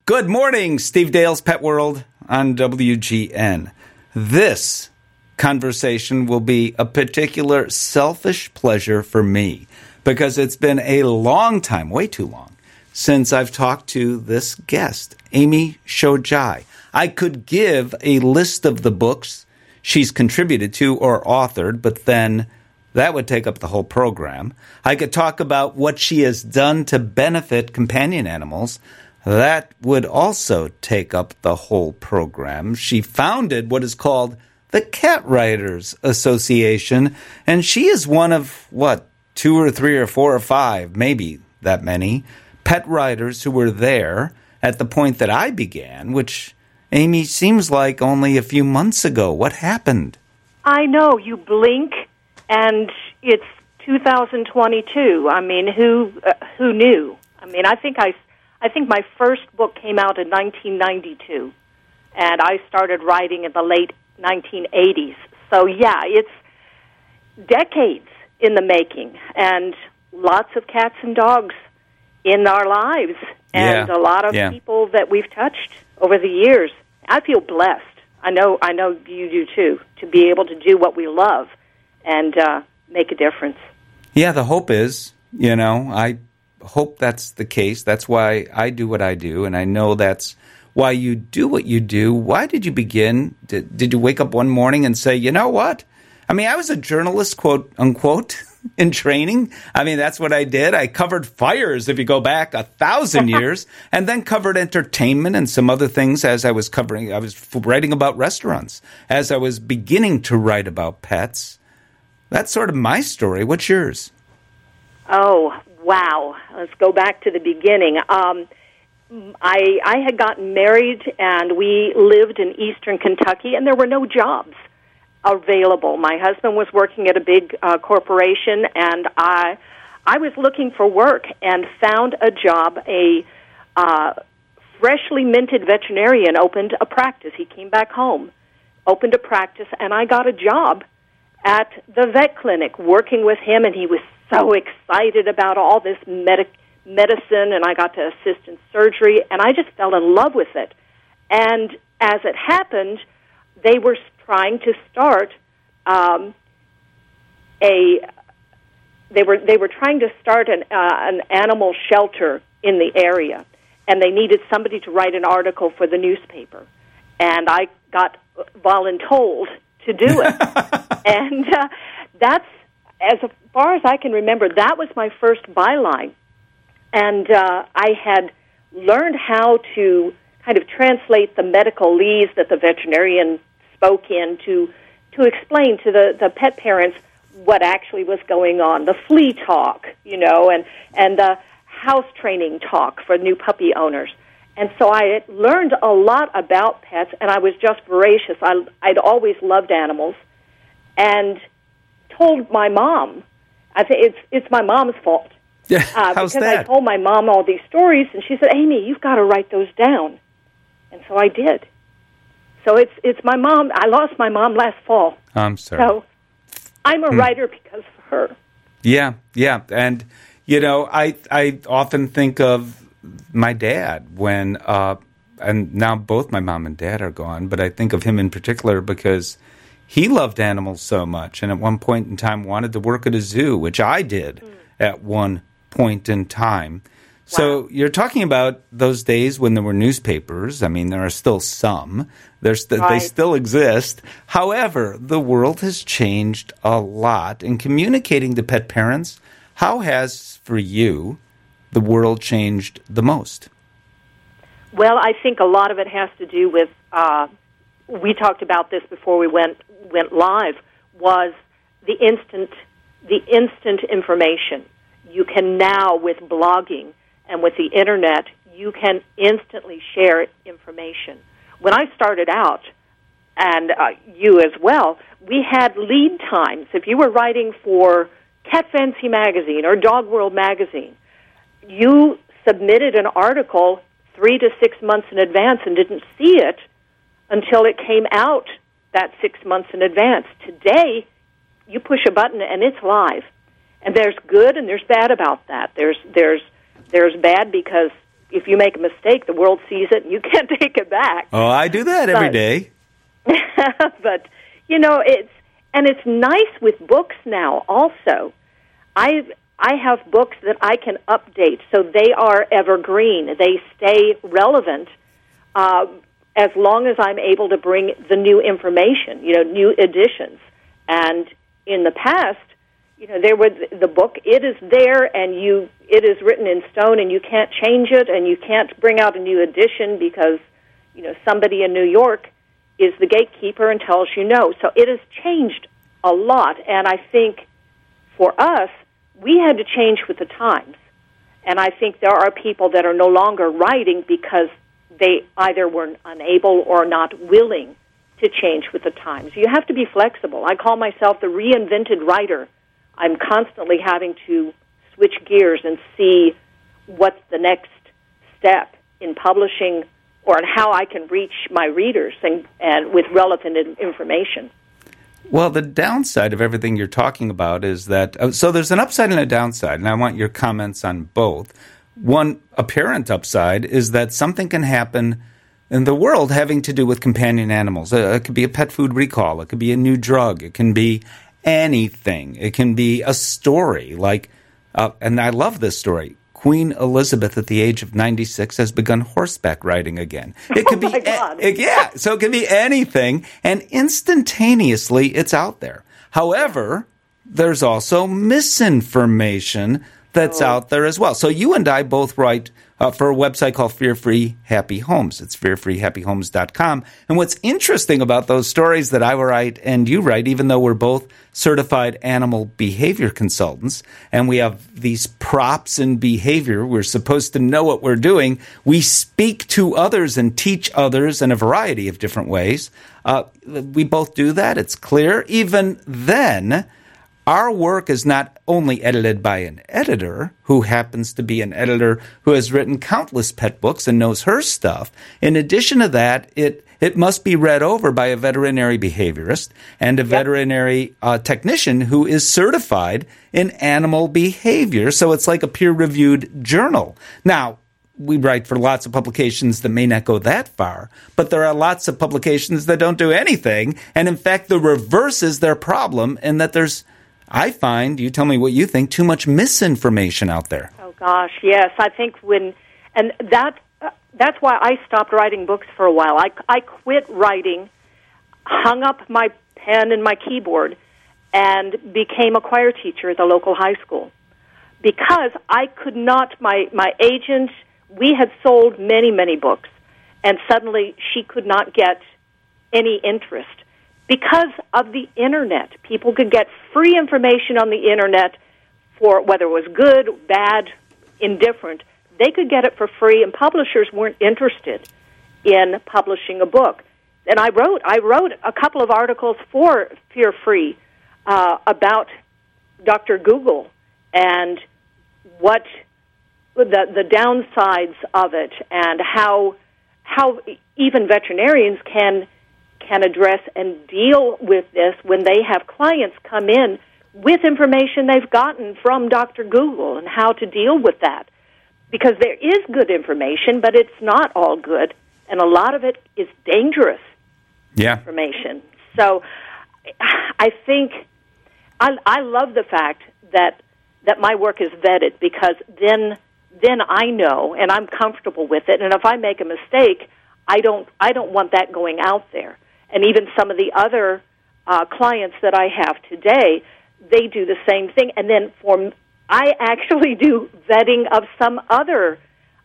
Good morning, Steve Dale's Pet World on WGN. This conversation will be a particular selfish pleasure for me because it's been a long time, way too long, since I've talked to this guest, Amy Shojai. I could give a list of the books she's contributed to or authored, but then that would take up the whole program. I could talk about what she has done to benefit companion animals. That would also take up the whole program. She founded what is called the Cat Writers Association, and she is one of, 2 or 3 or 4 or 5, maybe that many, pet writers who were there at the point that I began, which, Amy, seems like only a few months ago. What happened? I know. You blink, and it's 2022. I mean, who knew? I mean, I think my first book came out in 1992, and I started writing in the late 1980s. So, yeah, it's decades in the making, and lots of cats and dogs in our lives, and a lot of people that we've touched over the years. I feel blessed. I know you do, too, to be able to do what we love and make a difference. Yeah, the hope is, I hope that's the case. That's why I do what I do, and I know that's why you do what you do. Why did you begin? Did you wake up one morning and say, you know what? I mean, I was a journalist, quote unquote, in training. I mean, that's what I did. I covered fires, if you go back 1,000 years, and then covered entertainment and some other things as I was covering. I was writing about restaurants as I was beginning to write about pets. That's sort of my story. What's yours? Oh, wow. Let's go back to the beginning. I had gotten married, and we lived in eastern Kentucky, and there were no jobs available. My husband was working at a big corporation, and I was looking for work and found a job. A freshly minted veterinarian opened a practice. He came back home, opened a practice, and I got a job at the vet clinic working with him, and he was so excited about all this medicine, and I got to assist in surgery, and I just fell in love with it. And as it happened, they were trying to start they were trying to start an animal shelter in the area, and they needed somebody to write an article for the newspaper, and I got voluntold to do it. And that's, as far as I can remember, that was my first byline. And I had learned how to kind of translate the medical leads that the veterinarian spoke in to explain to the pet parents what actually was going on, the flea talk, and the house training talk for new puppy owners. And so I had learned a lot about pets, and I was just voracious. I'd always loved animals, and told my mom. I think it's my mom's fault. Yeah, how's because that? I told my mom all these stories, and she said, "Amy, you've got to write those down." And so I did. So it's my mom. I lost my mom last fall. I'm sorry. So I'm a writer because of her. Yeah. And, I often think of my dad when, and now both my mom and dad are gone, but I think of him in particular because he loved animals so much, and at one point in time wanted to work at a zoo, which I did at one point in time. Wow. So you're talking about those days when there were newspapers. I mean, there are still some. They still exist. However, the world has changed a lot. In communicating to pet parents, how has, for you, the world changed the most? Well, I think a lot of it has to do with, we talked about this before we went live, was the instant information. You can now, with blogging and with the Internet, you can instantly share information. When I started out, and you as well, we had lead times. If you were writing for Cat Fancy Magazine or Dog World Magazine, you submitted an article 3 to 6 months in advance and didn't see it until it came out that 6 months in advance. Today, you push a button and it's live. And there's good and there's bad about that. There's bad because if you make a mistake, the world sees it, and you can't take it back. Oh, I do that every day. But, it's nice with books now also. I have books that I can update, so they are evergreen. They stay relevant as long as I'm able to bring the new information, new editions. And in the past, there was the book. It is there, and it is written in stone, and you can't change it, and you can't bring out a new edition because somebody in New York is the gatekeeper and tells you no. So it has changed a lot, and I think for us, we had to change with the times. And I think there are people that are no longer writing because they either were unable or not willing to change with the times. You have to be flexible. I call myself the reinvented writer. I'm constantly having to switch gears and see what's the next step in publishing or in how I can reach my readers and with relevant information. Well, the downside of everything you're talking about is that, so there's an upside and a downside, and I want your comments on both. One apparent upside is that something can happen in the world having to do with companion animals. It could be a pet food recall. It could be a new drug. It can be anything. It can be a story like, and I love this story, Queen Elizabeth at the age of 96 has begun horseback riding again. It could be, so it can be anything, and instantaneously it's out there. However, there's also misinformation that's out there as well. So you and I both write for a website called Fear Free Happy Homes. It's fearfreehappyhomes.com. And what's interesting about those stories that I write and you write, even though we're both certified animal behavior consultants, and we have these props in behavior, we're supposed to know what we're doing. We speak to others and teach others in a variety of different ways. We both do that. It's clear. Even then, our work is not only edited by an editor who happens to be an editor who has written countless pet books and knows her stuff. In addition to that, it must be read over by a veterinary behaviorist and a veterinary technician who is certified in animal behavior. So it's like a peer-reviewed journal. Now, we write for lots of publications that may not go that far, but there are lots of publications that don't do anything. And in fact, the reverse is their problem in that there's, I find, you tell me what you think, too much misinformation out there. Oh, gosh, yes. I think that's why I stopped writing books for a while. I quit writing, hung up my pen and my keyboard, and became a choir teacher at the local high school. Because I could not, my agent, we had sold many, many books, and suddenly she could not get any interest. Because of the Internet, people could get free information on the Internet for whether it was good, bad, indifferent. They could get it for free, and publishers weren't interested in publishing a book. And I wrote a couple of articles for Fear Free about Dr. Google and what the downsides of it, and how even veterinarians can address and deal with this when they have clients come in with information they've gotten from Dr. Google, and how to deal with that. Because there is good information, but it's not all good, and a lot of it is dangerous information. So I think I love the fact that my work is vetted, because then I know, and I'm comfortable with it, and if I make a mistake, I don't want that going out there. And even some of the other clients that I have today, they do the same thing. And then I actually do vetting of some other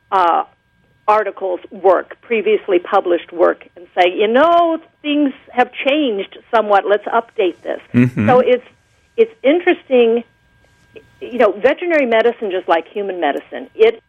articles' work, previously published work, and say, things have changed somewhat. Let's update this. Mm-hmm. So it's interesting. Veterinary medicine, just like human medicine, it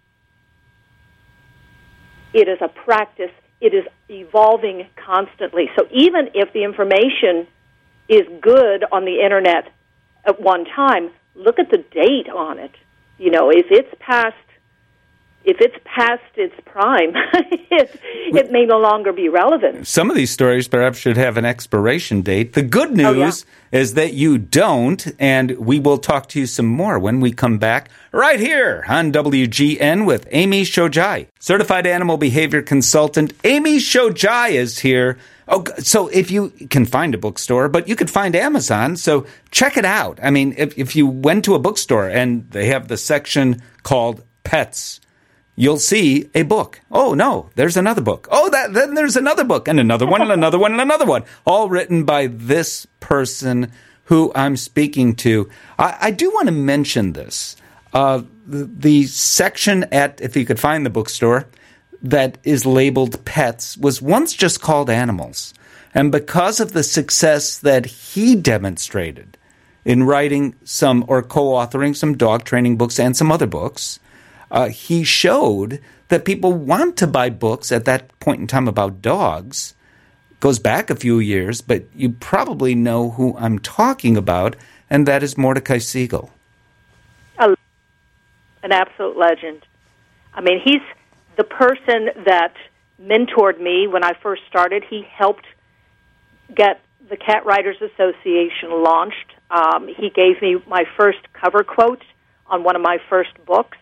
is a practice. It is evolving constantly. So even if the information is good on the Internet at one time, look at the date on it. If it's past if it's past its prime, it may no longer be relevant. Some of these stories perhaps should have an expiration date. The good news is that you don't, and we will talk to you some more when we come back right here on WGN with Amy Shojai. Certified Animal Behavior Consultant Amy Shojai is here. Oh, so if you can find a bookstore, but you could find Amazon, so check it out. I mean, if you went to a bookstore and they have the section called Pets, you'll see a book. Oh, no, there's another book. Oh, then there's another book, and another one, and another one, and another one, all written by this person who I'm speaking to. I do want to mention this. The section at, if you could find the bookstore, that is labeled Pets was once just called Animals. And because of the success that he demonstrated in writing some or co-authoring some dog training books and some other books, he showed that people want to buy books at that point in time about dogs. Goes back a few years, but you probably know who I'm talking about, and that is Mordecai Siegel. An absolute legend. I mean, he's the person that mentored me when I first started. He helped get the Cat Writers Association launched. He gave me my first cover quote on one of my first books.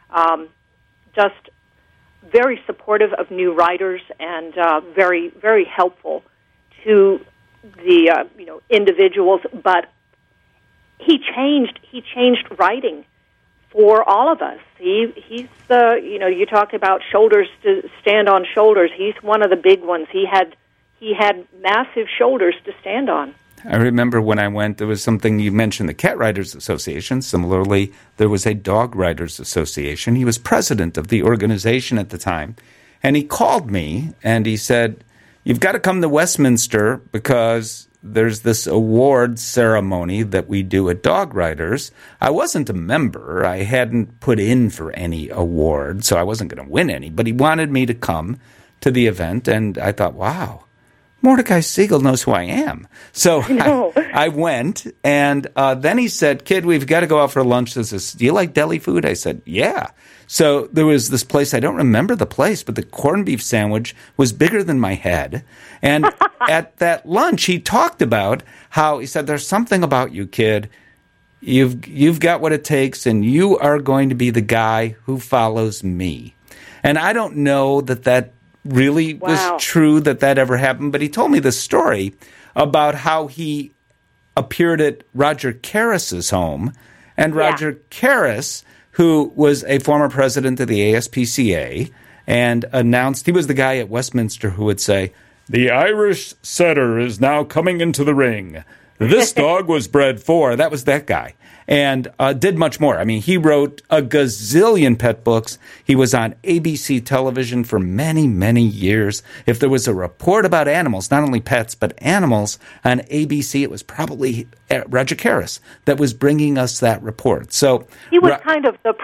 Just very supportive of new writers and very, very helpful to the individuals. But he changed writing for all of us. He's you talk about shoulders to stand on shoulders. He's one of the big ones. He had massive shoulders to stand on. I remember when I went, there was something, you mentioned the Cat Writers Association. Similarly, there was a Dog Writers Association. He was president of the organization at the time. And he called me and he said, "You've got to come to Westminster because there's this award ceremony that we do at Dog Writers." I wasn't a member. I hadn't put in for any award, so I wasn't going to win any. But he wanted me to come to the event, and I thought, wow, Mordecai Siegel knows who I am. So I went, and then he said, "Kid, we've got to go out for lunch." He says, "Do you like deli food?" I said, "Yeah." So there was this place, I don't remember the place, but the corned beef sandwich was bigger than my head. And at that lunch, he talked about how, he said, "There's something about you, kid. You've got what it takes, and you are going to be the guy who follows me." And I don't know that really was true that ever happened, but he told me this story about how he appeared at Roger Karras's home, and Roger Karras, who was a former president of the ASPCA, and announced, he was the guy at Westminster who would say, "The Irish setter is now coming into the ring. This dog was bred for," that was that guy. And did much more. I mean, he wrote a gazillion pet books. He was on ABC television for many, many years. If there was a report about animals, not only pets, but animals on ABC, it was probably Roger Karras that was bringing us that report. So he was kind of the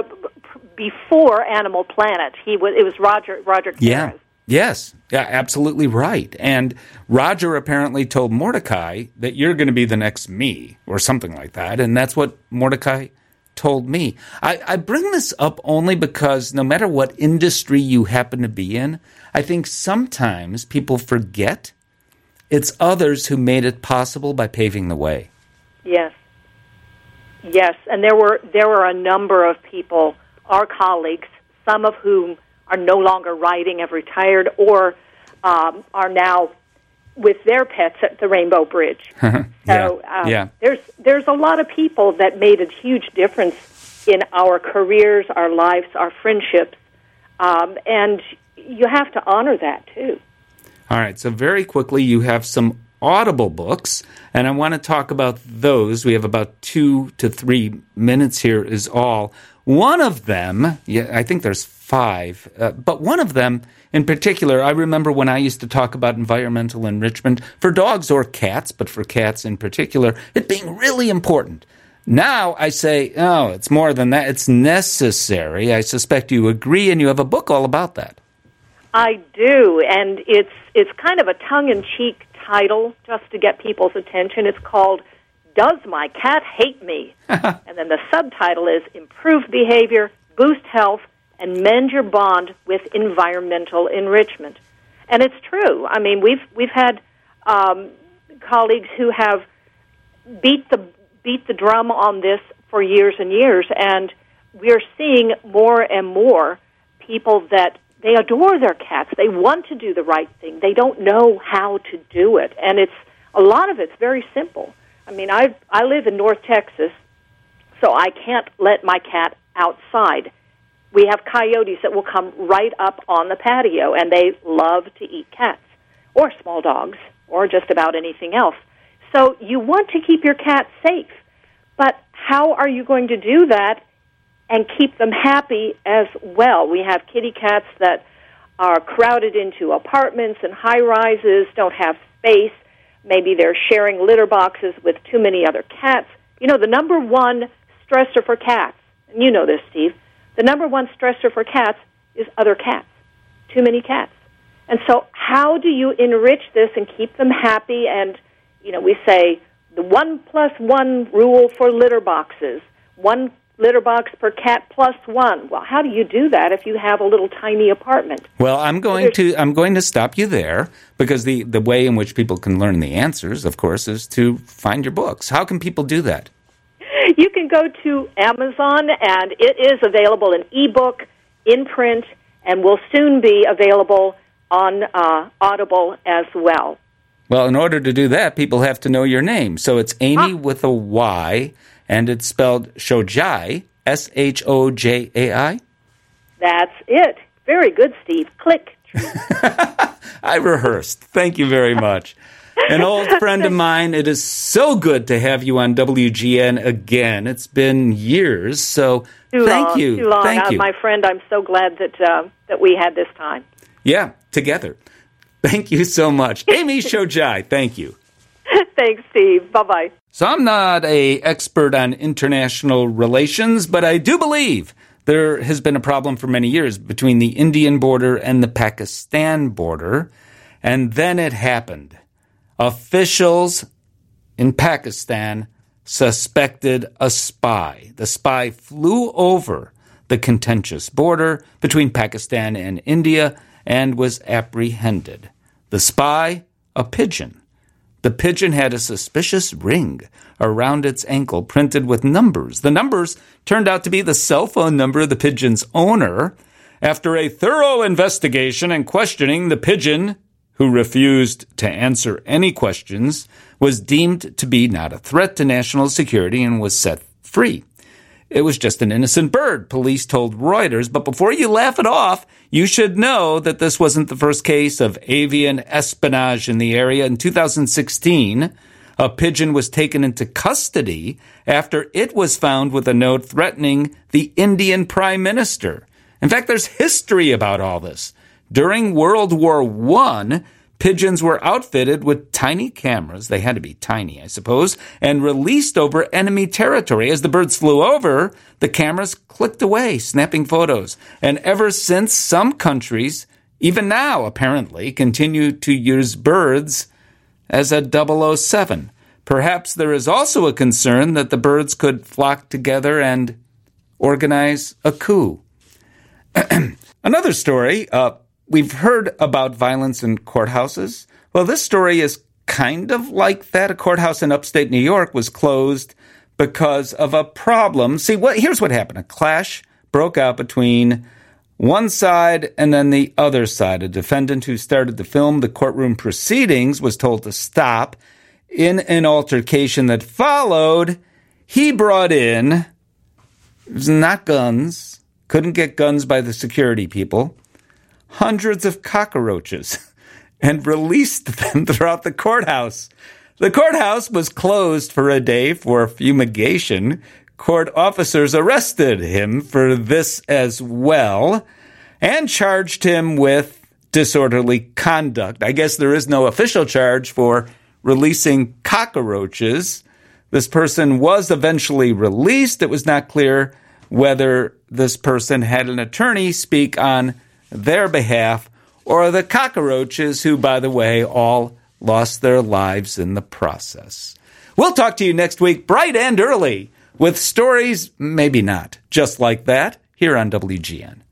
before Animal Planet. It was Roger Karras. Yeah. Yes, yeah, absolutely right. And Roger apparently told Mordecai that you're going to be the next me, or something like that. And that's what Mordecai told me. I bring this up only because no matter what industry you happen to be in, I think sometimes people forget it's others who made it possible by paving the way. Yes. Yes, and there were a number of people, our colleagues, some of whom are no longer writing, have retired, or are now with their pets at the Rainbow Bridge. There's a lot of people that made a huge difference in our careers, our lives, our friendships, and you have to honor that too. All right, so very quickly, you have some Audible books, and I want to talk about those. We have about 2 to 3 minutes here is all. One of them, I think there's 5, but one of them in particular, I remember when I used to talk about environmental enrichment for dogs or cats, but for cats in particular, it being really important. Now I say, oh, it's more than that. It's necessary. I suspect you agree, and you have a book all about that. I do, and it's kind of a tongue-in-cheek title just to get people's attention. It's called "Does My Cat Hate Me?" And then the subtitle is "Improve Behavior, Boost Health, and mend your bond with environmental enrichment. And it's true. I mean, we've had colleagues who have beat the drum on this for years and years, and we're seeing more and more people that they adore their cats. They want to do the right thing. They don't know how to do it, and a lot of it's very simple. I mean, I live in North Texas, so I can't let my cat outside. We have coyotes that will come right up on the patio, and they love to eat cats or small dogs or just about anything else. So you want to keep your cat safe, but how are you going to do that and keep them happy as well? We have kitty cats that are crowded into apartments and high-rises, don't have space. Maybe they're sharing litter boxes with too many other cats. You know, the number one stressor for cats, and you know this, Steve, the number one stressor for cats is other cats, too many cats. And so how do you enrich this and keep them happy? And, you know, we say the 1+1 rule for litter boxes, 1 litter box per cat +1. Well, how do you do that if you have a little tiny apartment? Well, I'm going to stop you there, because the way in which people can learn the answers, of course, is to find your books. How can people do that? You can go to Amazon, and it is available in ebook, in print, and will soon be available on Audible as well. Well, in order to do that, people have to know your name. So it's Amy with a Y, and it's spelled Shojai, Shojai. That's it. Very good, Steve. Click. I rehearsed. Thank you very much. An old friend of mine, it is so good to have you on WGN again. It's been years, so thank you. Too long. Thank you. My friend, I'm so glad that we had this time. Yeah, together. Thank you so much. Amy Shojai, thank you. Thanks, Steve. Bye-bye. So I'm not an expert on international relations, but I do believe there has been a problem for many years between the Indian border and the Pakistan border, and then it happened. Officials in Pakistan suspected a spy. The spy flew over the contentious border between Pakistan and India and was apprehended. The spy, a pigeon. The pigeon had a suspicious ring around its ankle printed with numbers. The numbers turned out to be the cell phone number of the pigeon's owner. After a thorough investigation and questioning, the pigeon, who refused to answer any questions, was deemed to be not a threat to national security and was set free. It was just an innocent bird, police told Reuters. But before you laugh it off, you should know that this wasn't the first case of avian espionage in the area. In 2016, a pigeon was taken into custody after it was found with a note threatening the Indian Prime Minister. In fact, there's history about all this. During World War I, pigeons were outfitted with tiny cameras. They had to be tiny, I suppose, and released over enemy territory. As the birds flew over, the cameras clicked away, snapping photos. And ever since, some countries, even now apparently, continue to use birds as a 007. Perhaps there is also a concern that the birds could flock together and organize a coup. Another story, we've heard about violence in courthouses. Well, this story is kind of like that. A courthouse in upstate New York was closed because of a problem. See, here's what happened. A clash broke out between one side and then the other side. A defendant who started to film the courtroom proceedings was told to stop. In an altercation that followed, he brought in, it was not guns, couldn't get guns by the security people, hundreds of cockroaches and released them throughout the courthouse. The courthouse was closed for a day for fumigation. Court officers arrested him for this as well and charged him with disorderly conduct. I guess there is no official charge for releasing cockroaches. This person was eventually released. It was not clear whether this person had an attorney speak on their behalf, or the cockroaches, who, by the way, all lost their lives in the process. We'll talk to you next week, bright and early, with stories, maybe not, just like that, here on WGN.